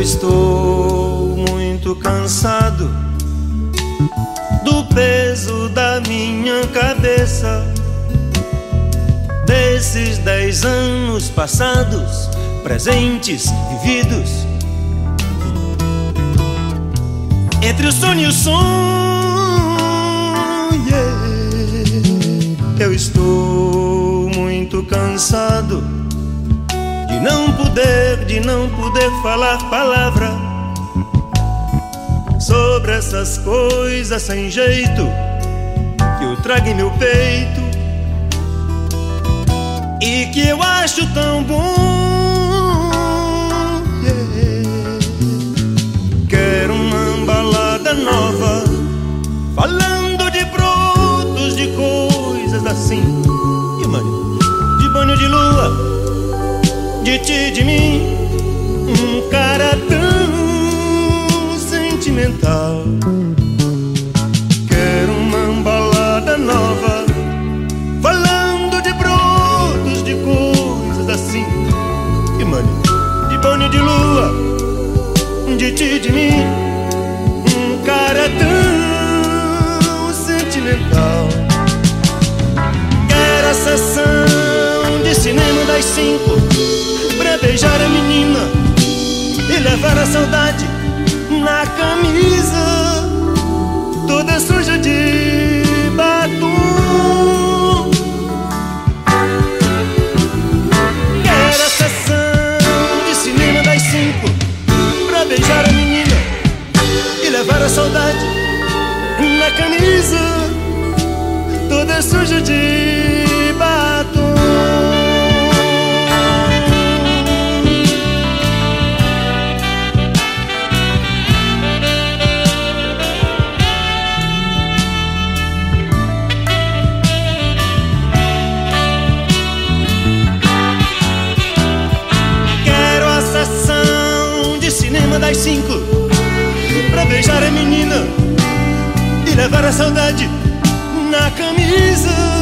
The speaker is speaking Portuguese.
estou muito cansado do peso da minha cabeça, desses 10 anos passados, presentes, vividos, entre o sono e o som. Eu estou muito cansado de não poder falar palavra sobre essas coisas sem jeito que eu trago em meu peito e que eu acho tão bom. Quero uma balada nova, falando de brotos, de coisas assim, de banho de lua, de ti, de mim, um cara tão sentimental. Quero uma balada nova, falando de brotos, de coisas assim, de banho de lua, de ti, de mim, um cara tão sentimental. Quero a sessão de cinema das 5 pra beijar a menina e levar a saudade na camisa toda suja de batom. Quero a sessão de cinema das 5 pra beijar a menina e levar a saudade na camisa toda suja de batom. Das 5 pra beijar a menina e levar a saudade na camisa